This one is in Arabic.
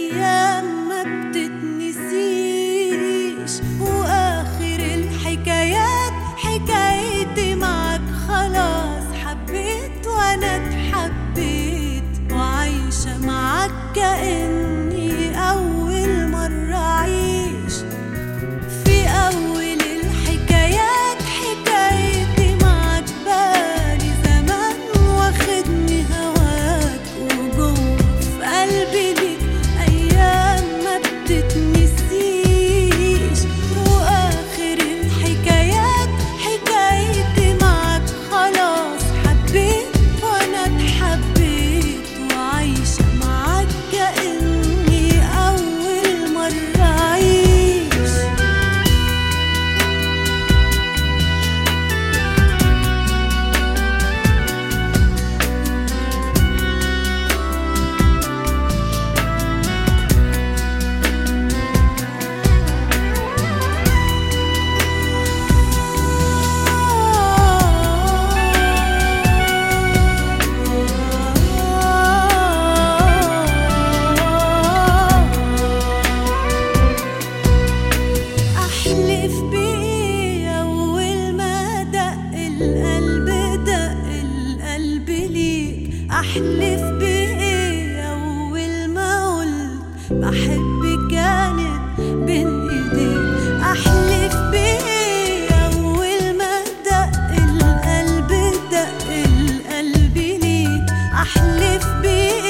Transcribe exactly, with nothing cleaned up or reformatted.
أيام ما بتتنسيش، وآخر الحكايات حكايتي معك. خلاص حبيت وأنا اتحبيت، وعايشة معك كأني أول مرة أعيش. في أول الحكايات حكايتي معك، بالي زمان واخدني هواك، وجوه في قلبي ليك أيام ما بتتنسيش. وآخر الحكايات حكايتي معك. خلاص حبيت وأنا اتحبيت، وعايشة معك كأني أول مرة أعيش. أحلف بيه أول ما دق القلب، دق القلب ليك. أحلف بيه أول ما قلت بحبك كانت بين إيديك. أحلف بيه أول ما دق القلب، دق القلب ليك. أحلف بيه